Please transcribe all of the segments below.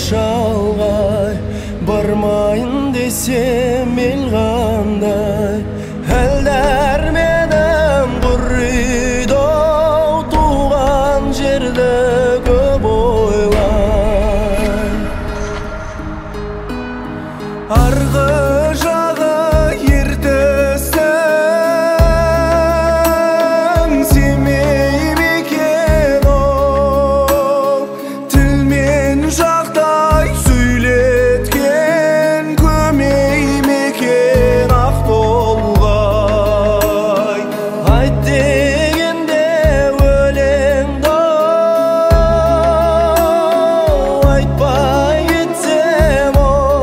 шалғай, бармайын десем ел қандай. Әлдер менің құриды туған жерді көп ойлай. Арғы жағы ертістің Семей мекен ол, тілмен жақтай сөйлеткен көмей мекен Ақтолғай. Айт дегенде өлеңді айтпай кетсем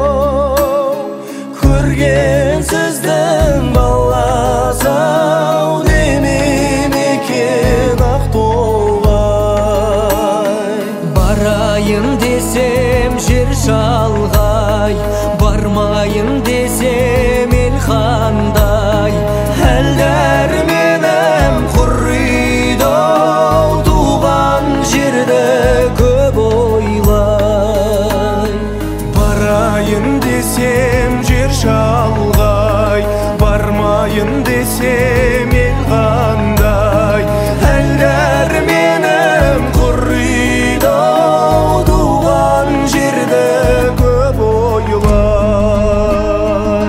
көрген сіздің баласау демей мекен Ақтолғай. Барайын десем жер шалғай, бармайын десем ел қандай. Әлдер менің құриды туған жерді көп ойлай. Барайын десем жер шалғай, бармайын десем ел қандай. Әлдер менің құриды туған жерді көп ойлай.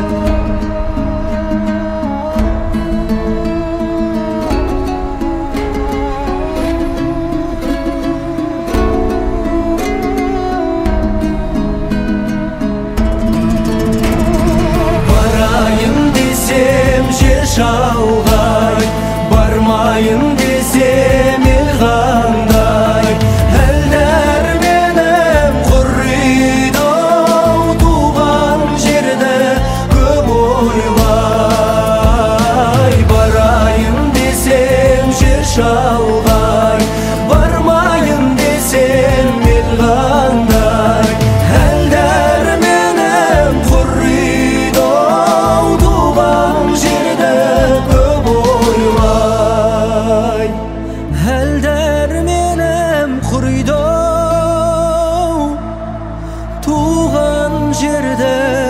Барайын десем жер шалғай, бармайын десем ел қандай. Әлдер менің құриды туған жерді көп ойлай. Барайын десем жер шалғай, бармайын десем ел қандай. Әлдер менің құриды туған жерді көп ойлай. Әлдер менің құриды туған жерді